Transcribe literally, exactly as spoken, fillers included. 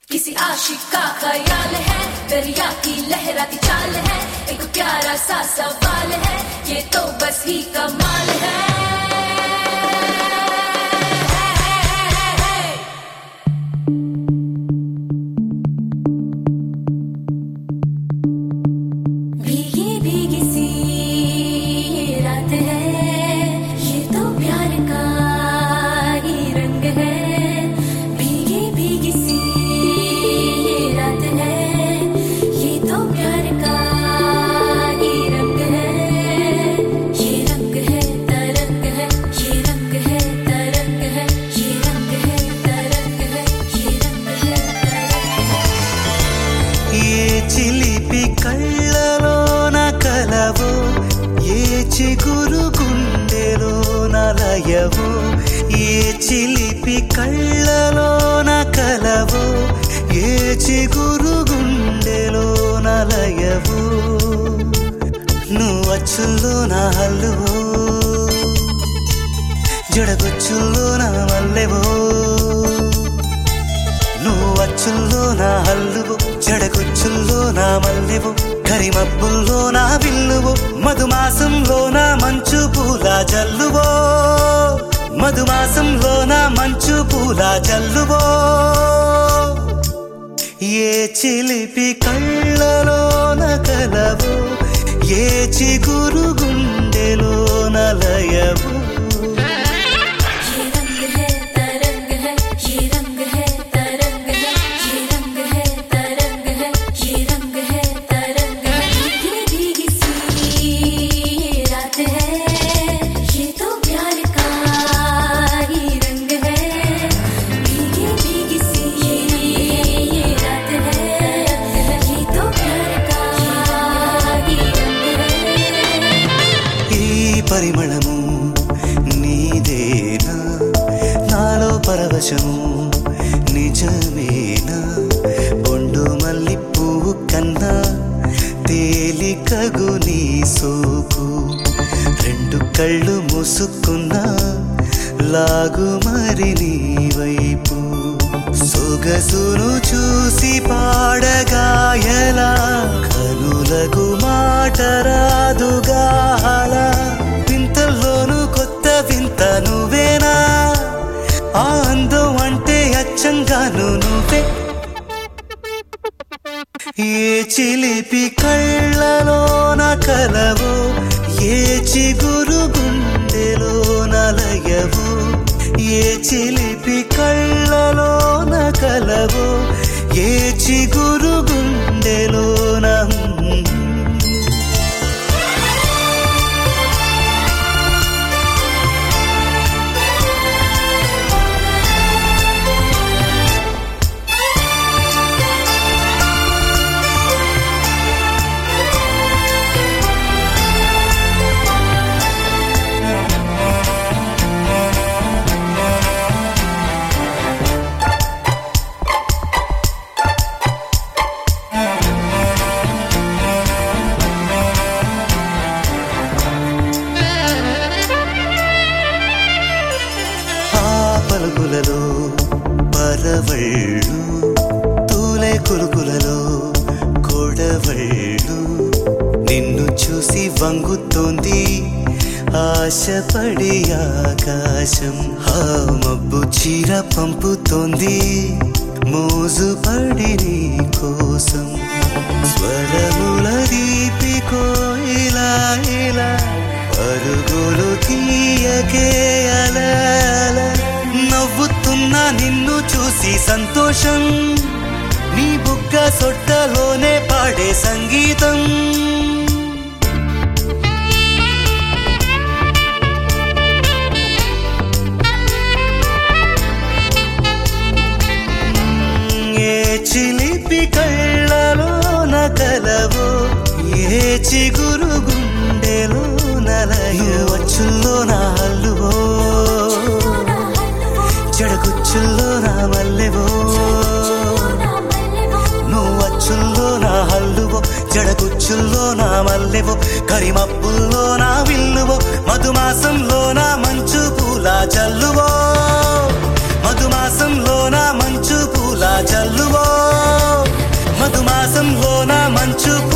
किसी आशिक का ख्याल है, दरिया की लहराती चाल है, एक प्यारा सा सवाल है, ये तो बस ही कमाल है। भीगी भीगी सी ये रात है, ये तो प्यार का ही रंग है। भीगी भीगी सी ये रात है, ये तो प्यार का ही रंग है। ये रंग है तरंग है, ये रंग है तरंग है, ये रंग है तरंग है, ये रंग है तरंग है। ये चिलिपि कళ్ళలోన కలవో, ఏ చిగురు గుండెలోన లయవో, ఏ చిలిపి కళ్ళలోన కలవో, ఏ చిగురు గుండెలోన లయవో, నువ్వు అచ్చుల్లోన హల్లువో, జడగొచ్చుల్లోన మల్లెవో, నువ్వు అచ్చుల్లో నా హల్లువో, జడగొచ్చుల్లో నా మల్లెవో, కరిమబ్బుల్లో నా విల్లువో, మధుమాసంలో నా మంచు పూల జల్లువో, మధుమాసంలో నా మంచు పూల జల్లువో. ఏ చిలిపి కళ్ళలోన కలవో, ఏ చిగురు గుండెలోన లయవో. ये रंग है तरंग है, ये रंग है तरंग है, ये रंग है तरंग है, ये रंग है तरंग है। भीगी भीगी सी ये रात है, ये तो प्यार का ही रंग है। भीगी भीगी सी ये रात है, ये तो प्यार का ही रंग है। ఈ పరిమళము నీదేనా, నాలో పరవశము నిజమేనా, బొండు మల్లి పువ్వు కన్నా తేలికగు నీ సోకు, రెండు కళ్ళు మూసుకున్నా లాగు మరి నీ వైపు, సొగసును చూసి పాడగాయలా, కనులకు మాట రాదుగాలా, వింతల్లోనూ కొత్త వింత నువ్వేనా, ఆ అందం అంటే అచ్చంగాను నువ్వే. ఏ చిలిపి కళ్ళలోన కలవో, ఏ చిగురు గుండెలోన లయవో, ఏ చిలిపి కళ్ళలోన కలవో, ఏ చిగురు గుండెలోన. పలుకులలో పరవళ్ళు, తూలే కులుకులలో కొడవళ్ళు, నిన్ను చూసి వంగుతోంది ఆశపడి ఆకాశం, ఆ మబ్బు చీర పంపుతోంది మోజుపడి నీ కోసం, స్వరముల దీపికో ఇలా ఇలా పరుగులు తీయకే అలా అలా, నవ్వుతున్నా నిన్ను చూసి సంతోషం, నీ బుగ్గ సొట్టలోనే పాడే సంగీతం. ఏ చిలిపి కళ్ళలోన కలవో, ఏ చిగురు గుండెలోన లయవో, అచ్చుల్లో నా హల్లువో, జడగుచ్చుల్లో నా మల్లెవో, నువ్వు అచ్చుల్లో నా హల్లువో, జడగుచ్చుల్లో నా మల్లెవో, కరిమబ్బుల్లో నా విల్లువో, మధుమాసంలో నా మంచు పూల జల్లువో, మధుమాసంలో నా మంచు పూల జల్లువో. నా మంచు